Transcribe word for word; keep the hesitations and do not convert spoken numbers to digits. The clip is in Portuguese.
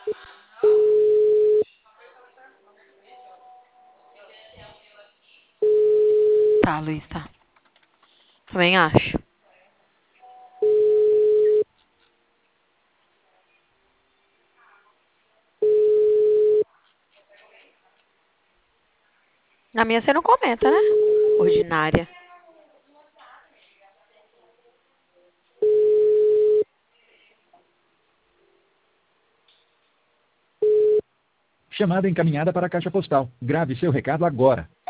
Tá, Luiz, tá. Também acho. Na minha você não comenta, né? Ordinária. Chamada encaminhada para a caixa postal. Grave seu recado agora.